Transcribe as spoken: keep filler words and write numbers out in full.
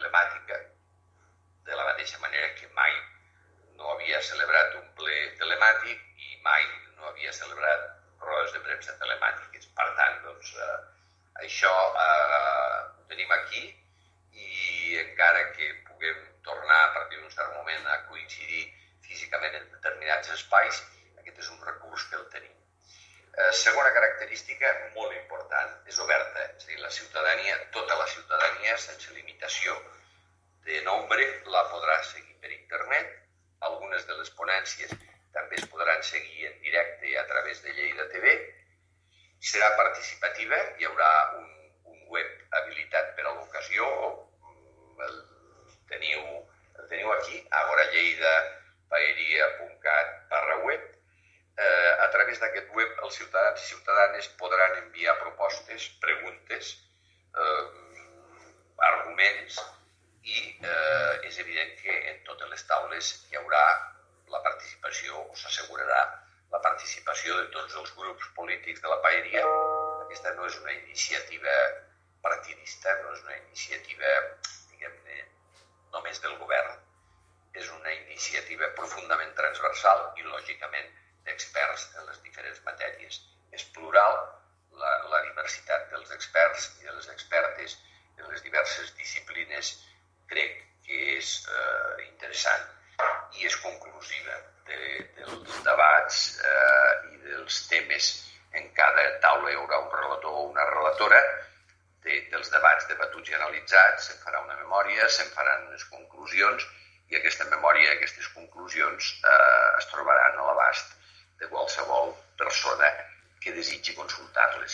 telemàtica, de la mateixa manera que mai no havia celebrat un ple telemàtic i mai no havia celebrat rodes de premsa telemàtiques. Per tant, doncs, eh, això eh, ho tenim aquí i encara que puguem tornar a partir d'un cert moment a coincidir físicament en determinats espais, aquest és un recurs que el tenim. Eh, segona característica molt important, és oberta, és a dir, la ciutadania, tota la ciutadania, sense limitació de nombre, la podrà seguir per internet. Algunes de les ponències també es podran seguir en directe a través de Lleida T V. Serà participativa, hi haurà un, un web habilitat per a l'ocasió, el teniu, el teniu aquí, agoralleida paeria punt cat barra web. Eh, a través d'aquest web els ciutadans i ciutadanes podran enviar propostes, preguntes, eh, arguments i eh, és evident que en totes les taules hi haurà la participació, o s'assegurarà la participació de tots els grups polítics de la paeria. Aquesta no és una iniciativa partidista, no és una iniciativa, diguem-ne, només del govern. És una iniciativa profundament transversal i, lògicament, d'experts en les diferents matèries. És plural la, la diversitat dels experts i de les expertes en les diverses disciplines. Crec que és eh, interessant i és conclusiva de, dels debats eh, i dels temes. En cada taula hi haurà un relator o una relatora de, dels debats debatuts i analitzats, se'n farà una memòria, se'n faran unes conclusions i aquesta memòria i aquestes conclusions eh, es trobaran a l'abast de qualsevol persona que desitgi consultar-les.